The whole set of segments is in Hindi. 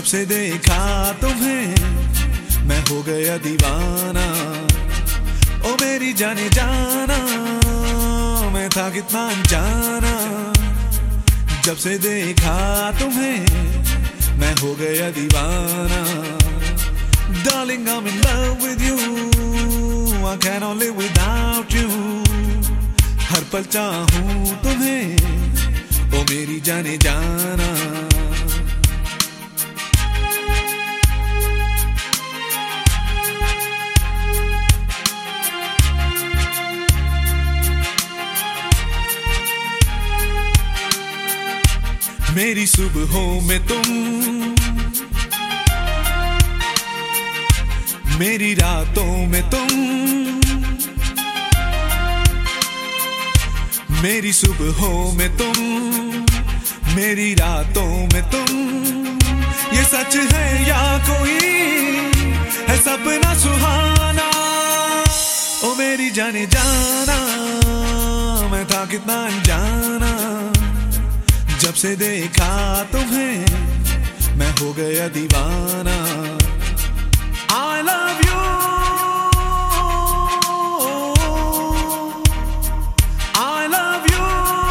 से देखा तुम्हें मैं हो गया दीवाना। ओ मेरी जाने जाना, मैं था कितना अनजाना। जब से देखा तुम्हें मैं हो गया दीवाना। Darling, I'm in love with you, I cannot live without you। हर पल चाहूं तुम्हें, ओ मेरी जाने जाना। मेरी सुबहों में तुम, मेरी रातों में तुम, मेरी सुबहों में तुम, मेरी रातों में तुम। ये सच है या कोई है सपना सुहाना। ओ मेरी जाने जाना, मैं था कितना अनजाना। जब से देखा तुम्हें मैं हो गया दीवाना। I love you, I love you।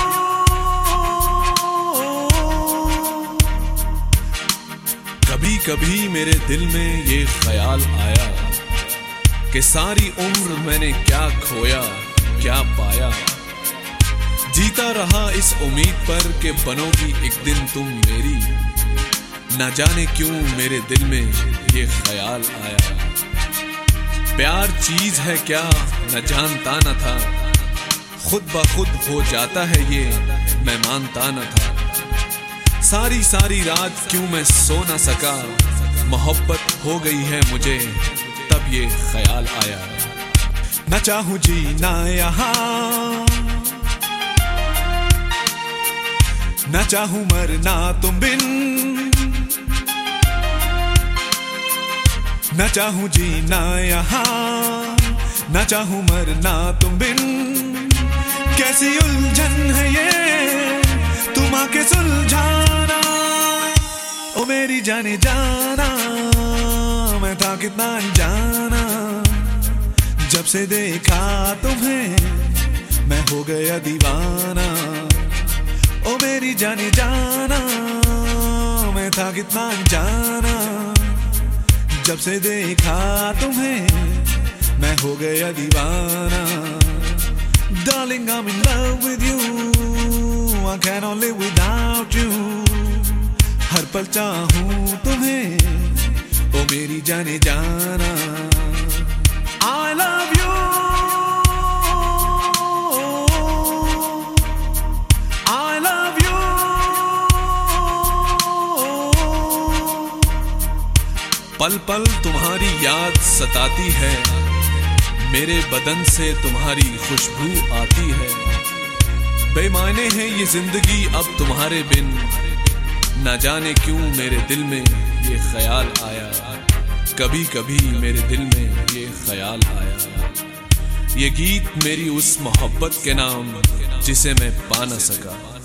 कभी कभी मेरे दिल में ये ख्याल आया कि सारी उम्र मैंने क्या खोया क्या पाया। जीता रहा इस उम्मीद पर कि बनोगी एक दिन तुम मेरी। न जाने क्यों मेरे दिल में ये ख्याल आया। प्यार चीज है क्या न जानता न था, खुद ब खुद हो जाता है ये मैं मानता न था। सारी सारी रात क्यों मैं सो न सका, मोहब्बत हो गई है मुझे तब ये ख्याल आया। न चाहूं जीना यहाँ, न चाहूं मरना तुम बिन, न चाहूं जीना यहाँ, न चाहूं मरना तुम बिन। कैसी उलझन है ये तुम आके सुलझाना। ओ मेरी जाने जाना, मैं था कितना अनजाना। जब से देखा तुम्हें मैं हो गया दीवाना। ओ मेरी जाने जाना, मैं था कितना अनजाना। जब से देखा तुम्हें मैं हो गया दीवाना। Darling, I'm in love with you, I cannot live without you। हर पल चाहूं तुम्हें, ओ मेरी जाने जाना। I love you, पल पल तुम्हारी याद सताती है, मेरे बदन से तुम्हारी खुशबू आती है। बेमाने है ये जिंदगी अब तुम्हारे बिन, न जाने क्यों मेरे दिल में ये ख्याल आया। कभी कभी मेरे दिल में ये ख्याल आया। ये गीत मेरी उस मोहब्बत के नाम जिसे मैं पा न सका।